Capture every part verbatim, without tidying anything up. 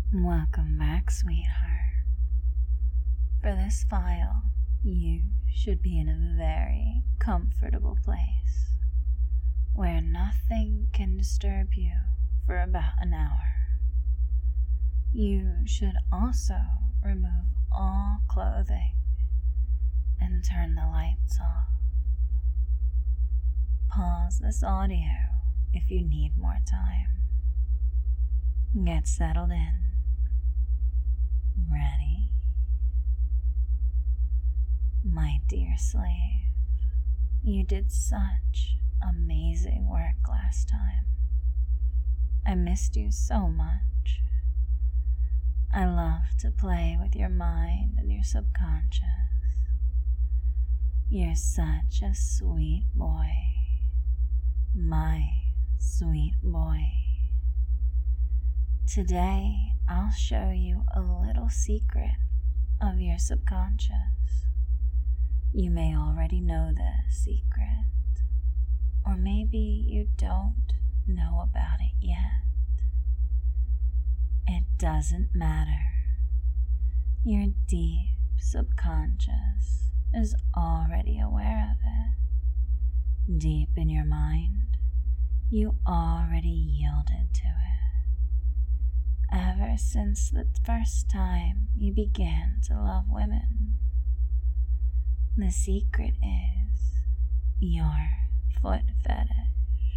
Welcome back, sweetheart. For this file, you should be in a very comfortable place where nothing can disturb you for about an hour. You should also remove all clothing and turn the lights off. Pause this audio if you need more time. Get settled in. Ready? My dear slave, you did such amazing work last time. I missed you so much. I love to play with your mind and your subconscious. You're such a sweet boy, my sweet boy. Today, I'll show you a little secret of your subconscious. You may already know this secret, or maybe you don't know about it yet. It doesn't matter. Your deep subconscious is already aware of it. Deep in your mind, you already yielded to it. Ever since the first time you began to love women. The secret is your foot fetish.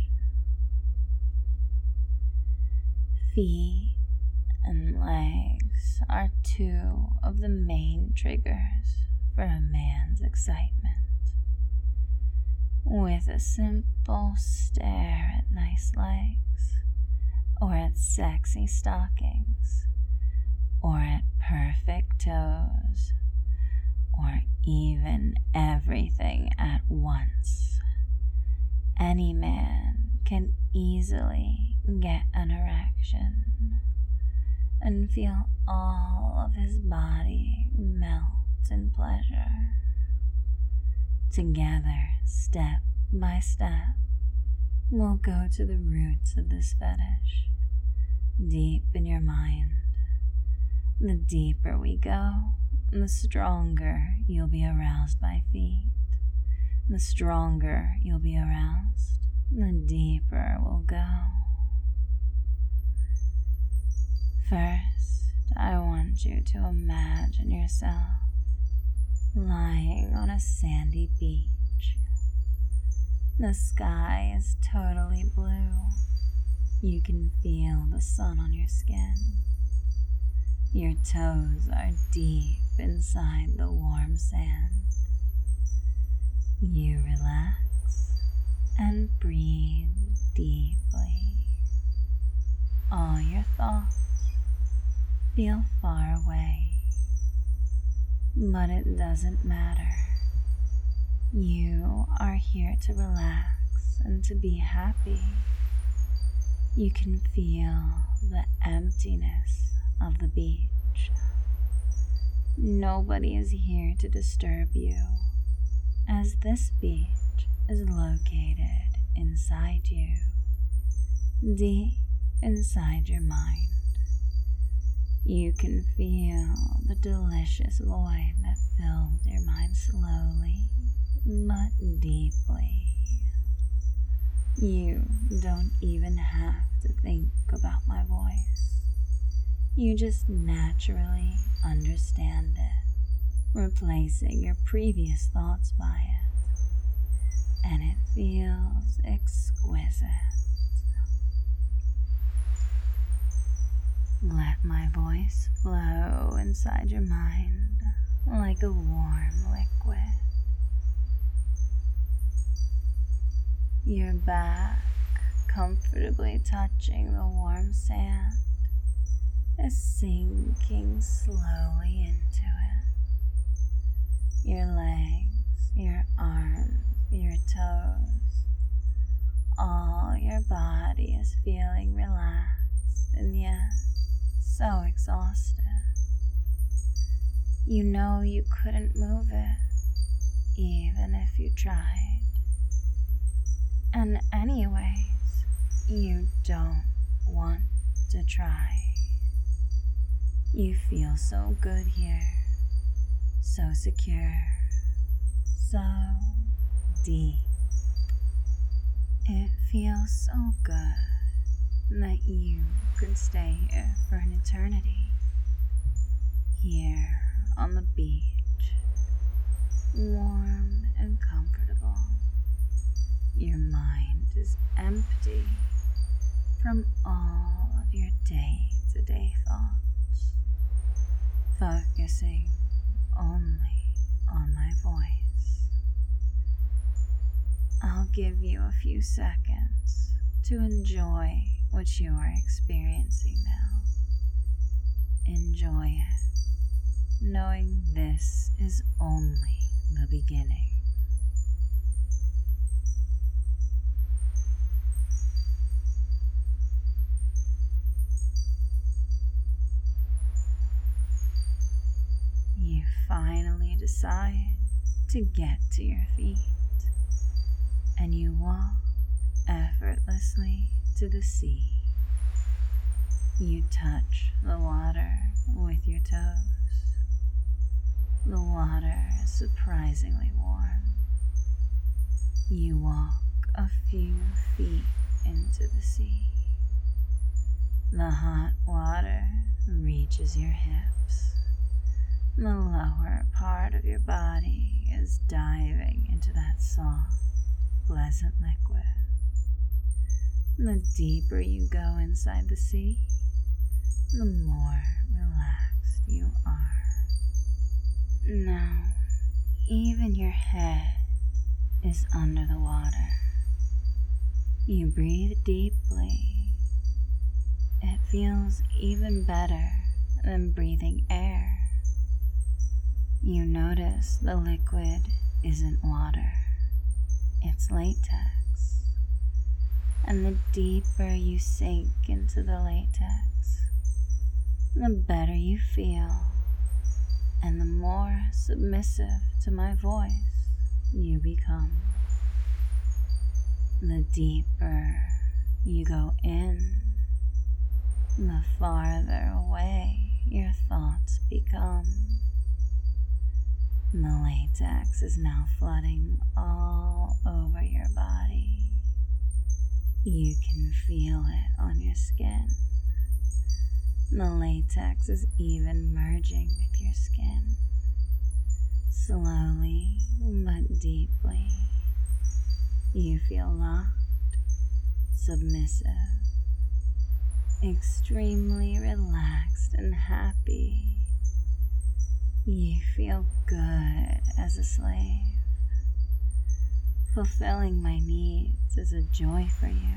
Feet and legs are two of the main triggers for a man's excitement. With a simple stare at nice legs, or at sexy stockings, or at perfect toes, or even everything at once, any man can easily get an erection and feel all of his body melt in pleasure. Together, step by step, we'll go to the roots of this fetish, deep in your mind. The deeper we go, the stronger you'll be aroused by feet. The stronger you'll be aroused, the deeper we'll go. First, I want you to imagine yourself lying on a sandy beach. The sky is totally blue. You can feel the sun on your skin. Your toes are deep inside the warm sand. You relax and breathe deeply. All your thoughts feel far away, but it doesn't matter. You are here to relax and to be happy. You can feel the emptiness of the beach. Nobody is here to disturb you, as this beach is located inside you, deep inside your mind. You can feel the delicious void that filled your mind slowly but deeply. You don't even have to think about my voice. You just naturally understand it, replacing your previous thoughts by it, and it feels exquisite. Let my voice flow inside your mind like a warm liquid. Your back comfortably touching the warm sand is sinking slowly into it. Your legs, your arms, your toes, all your body is feeling relaxed and yet so exhausted. You know you couldn't move it, even if you tried. And anyways, you don't want to try. You feel so good here, so secure, so deep. It feels so good that you could stay here for an eternity. Here on the beach, warm and comfortable. Your mind is empty from all of your day-to-day thoughts, focusing only on my voice. I'll give you a few seconds to enjoy what you are experiencing now. Enjoy it, knowing this is only the beginning. You finally decide to get to your feet, and you walk effortlessly to the sea. You touch the water with your toes. The water is surprisingly warm. You walk a few feet into the sea. The hot water reaches your hips. The lower part of your body is diving into that soft, pleasant liquid. The deeper you go inside the sea, the more relaxed you are. Now, even your head is under the water. You breathe deeply. It feels even better than breathing air. You notice the liquid isn't water, it's latex. And the deeper you sink into the latex, the better you feel, and the more submissive to my voice you become. The deeper you go in, the farther away your thoughts become. The latex is now flooding all over your body. You can feel it on your skin. The latex is even merging with your skin. Slowly but deeply, you feel locked, submissive, extremely relaxed and happy. You feel good as a slave. Fulfilling my needs is a joy for you.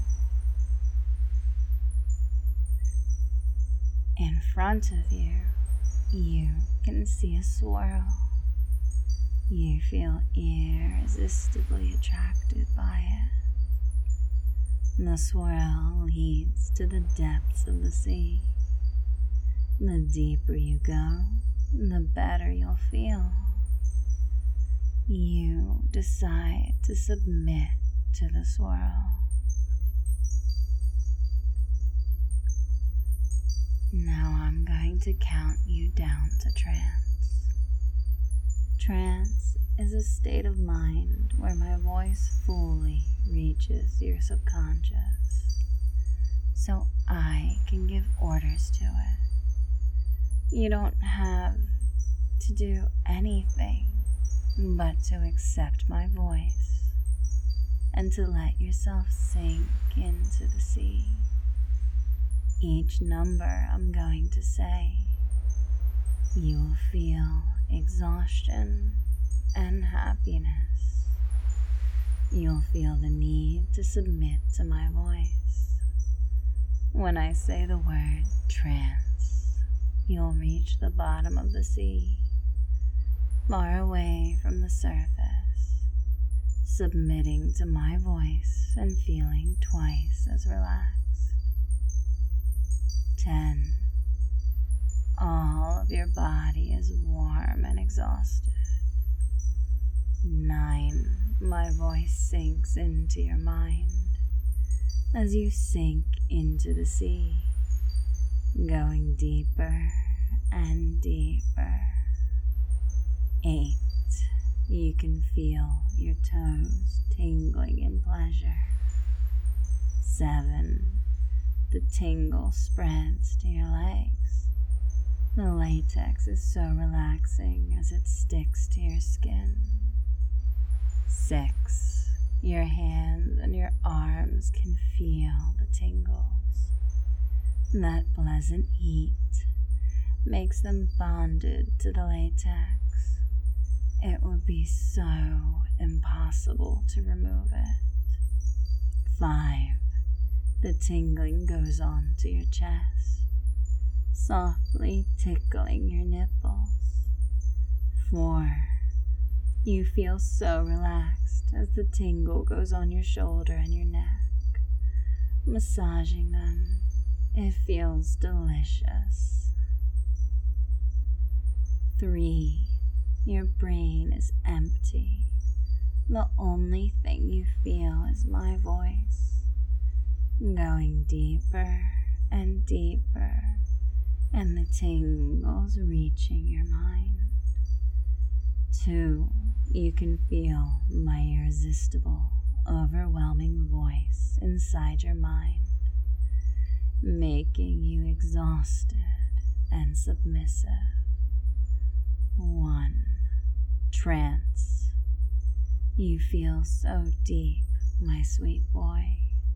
In front of you, you can see a swirl. You feel irresistibly attracted by it. The swirl leads to the depths of the sea. The deeper you go, the better you'll feel. You decide to submit to the swirl. Now I'm going to count you down to trance. Trance is a state of mind where my voice fully reaches your subconscious, so I can give orders to it. You don't have to do anything but to accept my voice and to let yourself sink into the sea. Each number I'm going to say, you will feel exhaustion and happiness. You'll feel the need to submit to my voice. When I say the word trance, you'll reach the bottom of the sea, far away from the surface, submitting to my voice and feeling twice as relaxed. Ten. All of your body is warm and exhausted. Nine. My voice sinks into your mind as you sink into the sea. going deeper and deeper. Eight, you can feel your toes tingling in pleasure. Seven, the tingle spreads to your legs. The latex is so relaxing as it sticks to your skin. Six, your hands and your arms can feel the tingles. That pleasant heat makes them bonded to the latex. It would be so impossible to remove it. Five, the tingling goes on to your chest, softly tickling your nipples. Four, you feel so relaxed as the tingle goes on your shoulder and your neck, massaging them. It feels delicious. Three, your brain is empty. The only thing you feel is my voice, going deeper and deeper, and the tingles reaching your mind. Two, you can feel my irresistible, overwhelming voice inside your mind, making you exhausted and submissive. One, trance. You feel so deep, my sweet boy.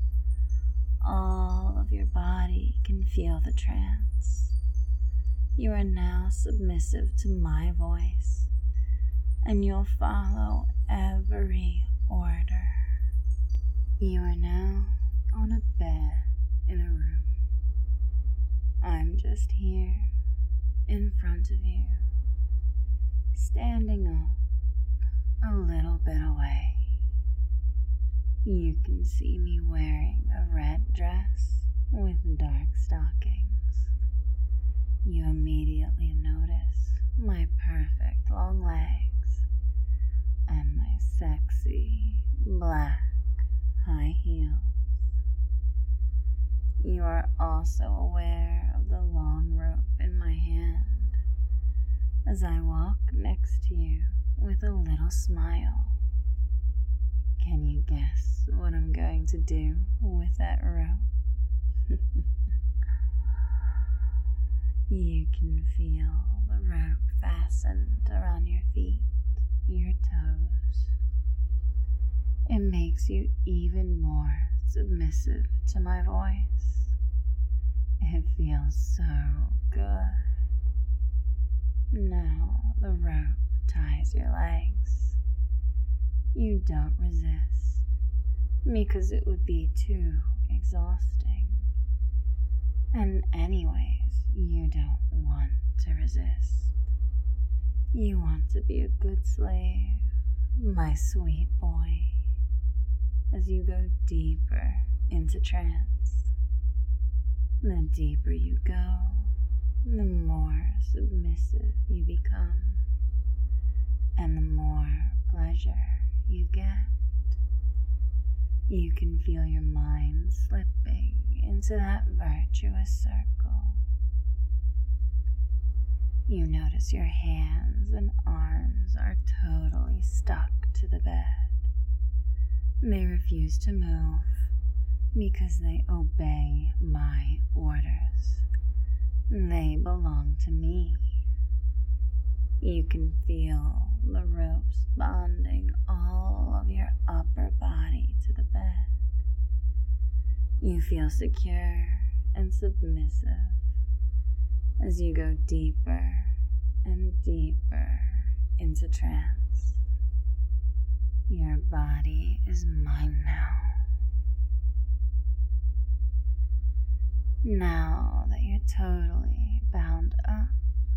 All of your body can feel the trance. You are now submissive to my voice, and you'll follow every order. You are now on a bed in a room. I'm just here in front of you, standing up a little bit away. You can see me wearing a red dress with dark stockings. You immediately notice my perfect long legs and my sexy black high heels. You are also aware of the long rope in my hand as I walk next to you with a little smile. Can you guess what I'm going to do with that rope? You can feel the rope fastened around your feet, your toes. It makes you even more submissive to my voice. It feels so good. Now the rope ties your legs. You don't resist, because it would be too exhausting. And anyways, you don't want to resist. You want to be a good slave, my sweet boy, as you go deeper into trance. The deeper you go, the more submissive you become, and the more pleasure you get. You can feel your mind slipping into that virtuous circle. You notice your hands and arms are totally stuck to the bed. They refuse to move because they obey my orders. They belong to me. You can feel the ropes bonding all of your upper body to the bed. You feel secure and submissive as you go deeper and deeper into trance. Your body is mine now. Now that you're totally bound up,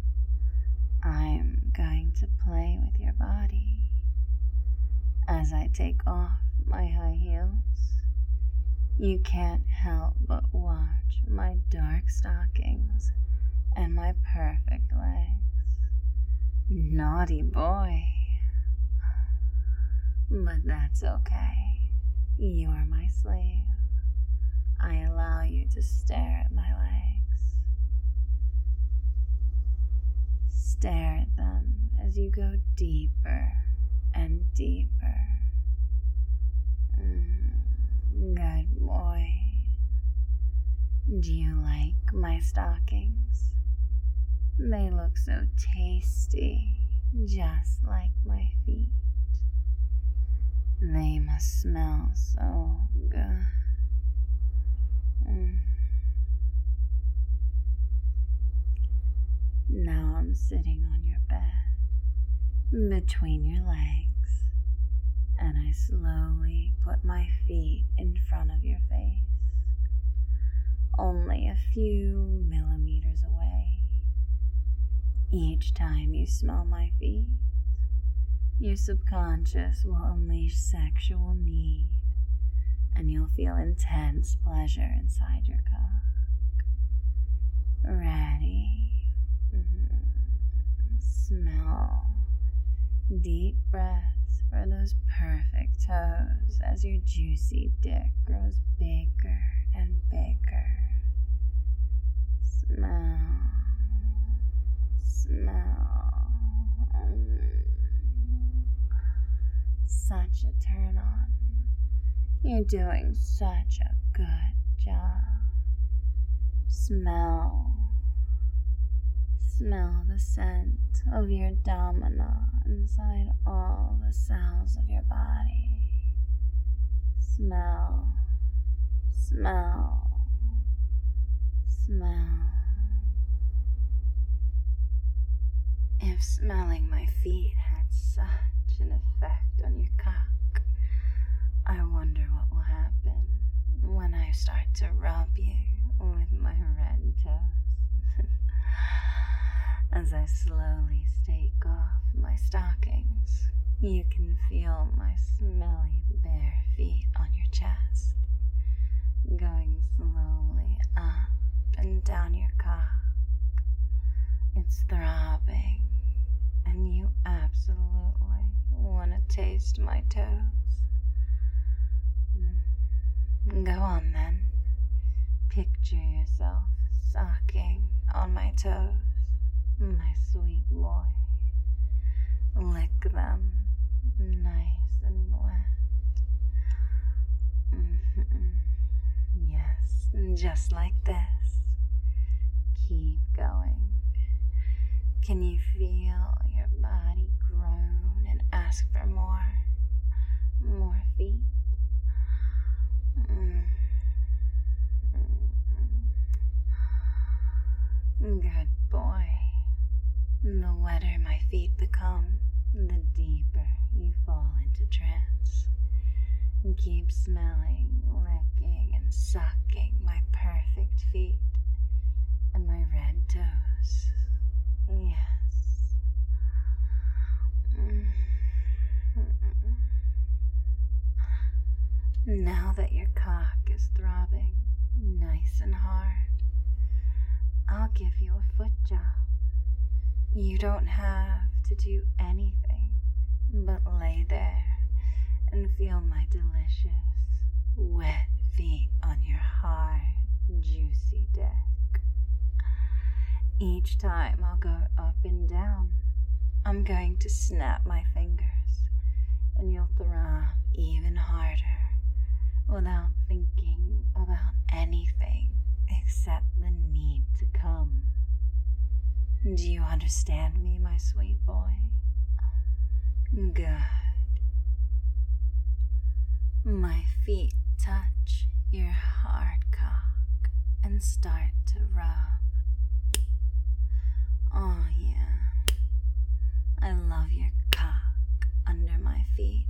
I'm going to play with your body. As I take off my high heels, you can't help but watch my dark stockings and my perfect legs. Naughty boy. But that's okay. You're my slave. I allow you to stare at my legs. stare at them as you go deeper and deeper. Mm, good boy. Do you like my stockings? They look so tasty, just like my feet. They must smell so good. Mm. Now I'm sitting on your bed, between your legs, and I slowly put my feet in front of your face, only a few millimeters away. Each time you smell my feet, your subconscious will unleash sexual need, and you'll feel intense pleasure inside your cock. Ready? Mm-hmm. Smell. Deep breaths for those perfect toes as your juicy dick grows bigger and bigger. Smell. Smell. Mm. Such a turn on. You're doing such a good job. Smell. Smell the scent of your domina inside all the cells of your body. Smell. Smell. Smell. If smelling my feet had such an effect on your cock, I wonder what will happen when I start to rub you with my red toes. As I slowly stake off my stockings, you can feel my smelly bare feet on your chest, going slowly up and down your cock. It's throbbing, and you absolutely want to taste my toes. Go on then. Picture yourself sucking on my toes, my sweet boy. Lick them nice and wet. Mm-hmm. Yes, just like this. Keep going. Can you feel your body groan and ask for more? More feet? Mm. Good boy. The wetter my feet become, the deeper you fall into trance. Keep smelling, licking, and sucking my perfect feet and my red toes. Yes. Now that your cock is throbbing nice and hard, I'll give you a foot job. You don't have to do anything but lay there and feel my delicious, wet feet on your hard, juicy dick. Each time I'll go up and down, I'm going to snap my fingers, and you'll throb even harder without thinking about anything except the need to come. Do you understand me, my sweet boy? Good. My feet touch your hard cock and start to rub. Oh yeah, I love your cock under my feet.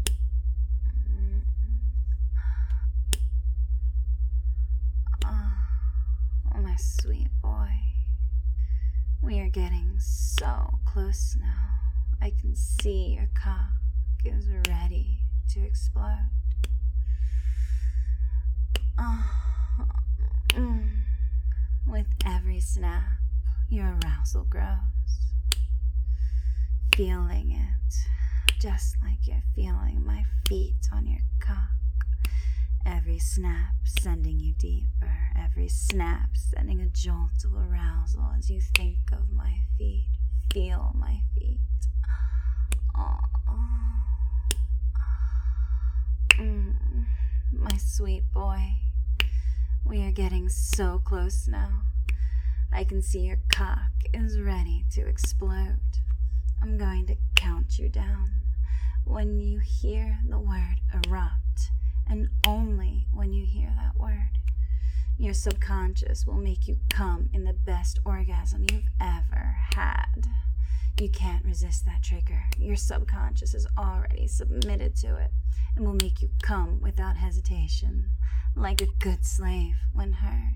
Oh, my sweet boy. We are getting so close now. I can see your cock is ready to explode. Oh, mm. With every snap, your arousal grows. Feeling it, just like you're feeling my feet on your cock. Every snap sending you deeper, every snap sending a jolt of arousal as you think of my feet feel my feet. Oh. Mm, my sweet boy. We are getting so close now. I can see your cock is ready to explode. I'm going to count you down. When you hear the word erupt, and only when you hear that word, your subconscious will make you come in the best orgasm you've ever had. You can't resist that trigger. Your subconscious is already submitted to it and will make you come without hesitation, like a good slave when heard.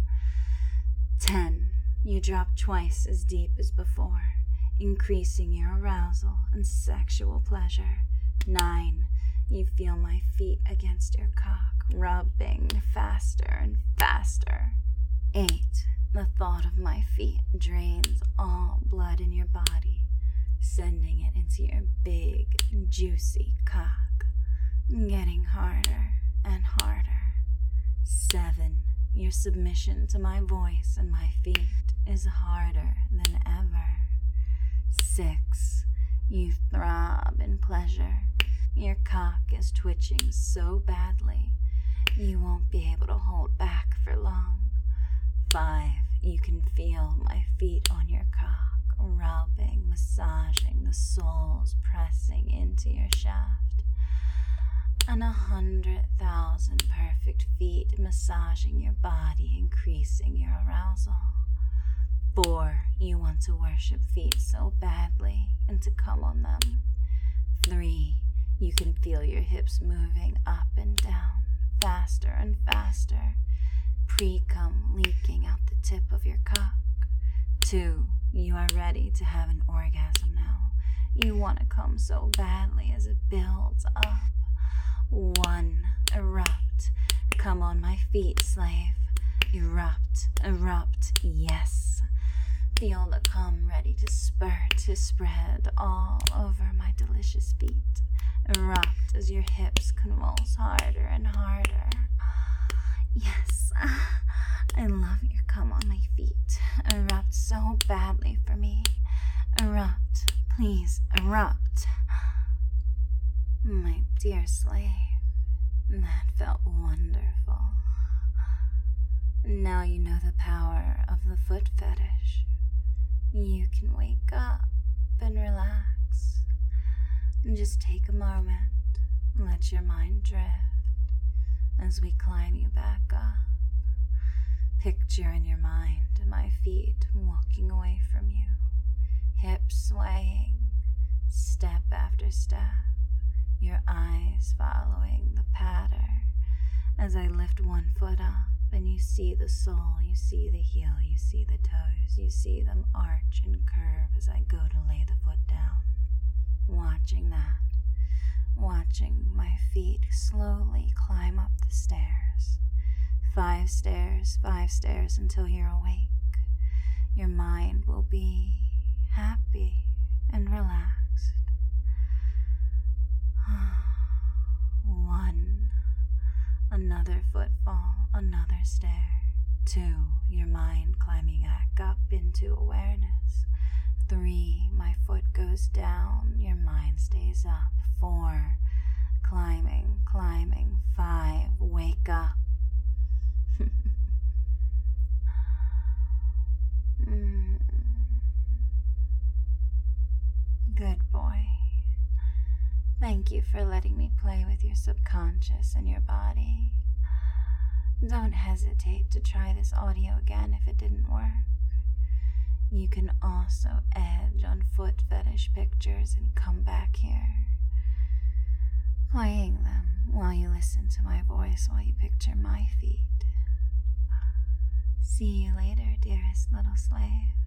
Ten, you drop twice as deep as before, increasing your arousal and sexual pleasure. Nine, you feel my feet against your cock, rubbing faster and faster. Eight, the thought of my feet drains all blood in your body, sending it into your big, juicy cock, getting harder and harder. Seven, your submission to my voice and my feet is harder than ever. Six, you throb in pleasure. Your cock is twitching so badly, you won't be able to hold back for long. Five, you can feel my feet on your cock, rubbing, massaging, the soles pressing into your shaft. And a hundred thousand perfect feet massaging your body, increasing your arousal. Four, you want to worship feet so badly and to come on them. Three, you can feel your hips moving up and down, faster and faster, pre-cum leaking out the tip of your cock. Two, you are ready to have an orgasm now. You want to come so badly as it builds up. One, erupt. Come on my feet, slave. Erupt, erupt, yes. Feel the cum ready to spurt, to spread all over my delicious feet. Erupt as your hips convulse harder and harder. Yes, I love your cum on my feet. Erupt so badly for me. Erupt, please, erupt. My dear slave, that felt wonderful. Now you know the power of the foot fetish. You can wake up and relax. And just take a moment, let your mind drift as we climb you back up. Picture in your mind my feet walking away from you, hips swaying, step after step, your eyes following the pattern as I lift one foot up and you see the sole, you see the heel, you see the toes, you see them arch and curve as I go to lay the foot down. Watching that, watching my feet slowly climb up the stairs. Five stairs, five stairs until you're awake. Your mind will be happy and relaxed. One, another footfall, another stair. Two, your mind climbing back up into awareness. Three, my foot goes down, your mind stays up. Four, climbing, climbing. Five, wake up. mm. Good boy. Thank you for letting me play with your subconscious and your body. Don't hesitate to try this audio again if it didn't work. You can also edge on foot fetish pictures and come back here, playing them while you listen to my voice while you picture my feet. See you later, dearest little slave.